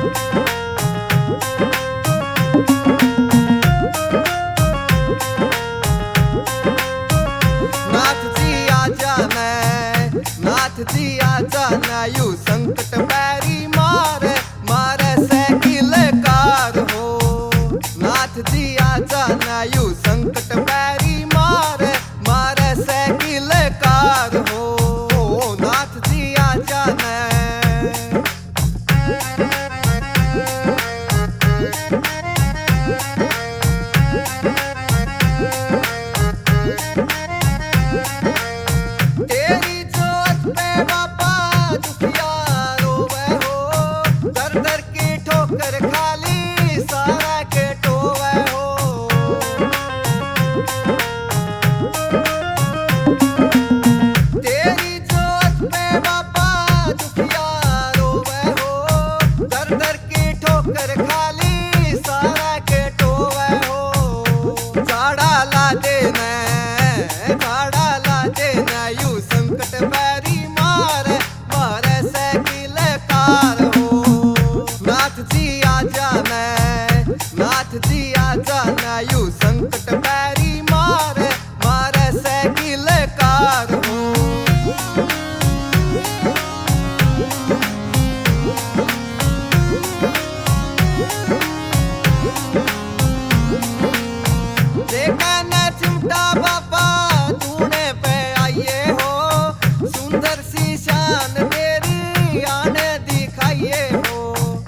नाथ जी आजा ना यू संकट पैरी मारे मारे साइकिल कार हो। नाथ जी आजा ना यू संकट पैरी मारे मारे साइकिल कार हो। नाथ जी आजा ना खाली सारा के टोवे हो। तेरी जोत पे बाबा दुखिया रोवे हो। दर दर की ठोकर खाली सारा के टोवे हो। झाड़ा ला देना यू संकट पैरी मारे मारे साइकिल कार हो। नाथ जी आजा ना यू संकट पैरी मारे मारे साइकिल कार हो। देखा न चिमटा बाबा तूने पे आइए हो। सुंदर सी शान तेरी आने दिखाइए हो।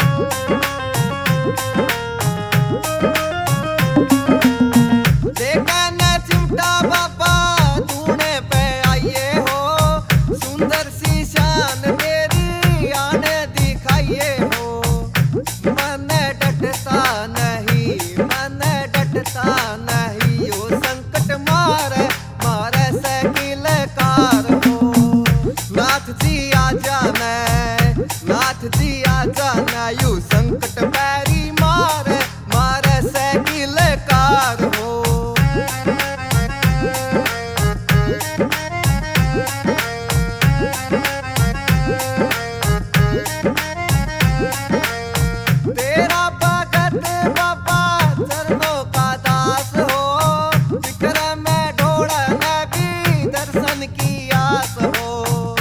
बाबा तूने पे आइए हो। सुंदर सी शान तेरी आने दिखाइए हो। मन डटता नहीं यो संकट मारे मारे साइकिल कार हो। नाथ जी आजा ना यू संकट पैरी मारे मारे साइकिल कार हो। तेरा भगत बाबा चरणों का दास हो। फिक्र में ढोड़ा नबी दर्शन की आस हो।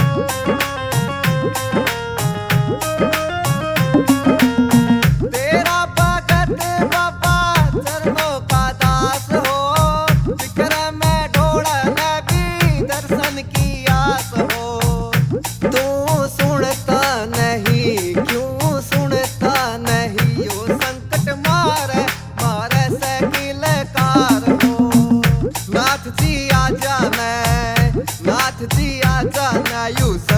तेरा भगत बाबा चरणों का दास हो। फिक्र में ढोड़ा नबी दर्शन की आस हो। तू सुनता नहीं क्यों सुनता नहीं यो संकट मारे मारे साइकिल कार हो। नाथ जी आजा ना यू